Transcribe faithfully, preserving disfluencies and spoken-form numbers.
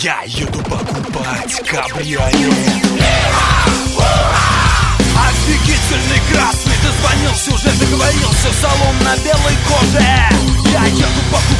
Я еду покупать кабриолет. Офигительный красный, дозвонился, уже договорился, салон на белой коже. Я еду покупать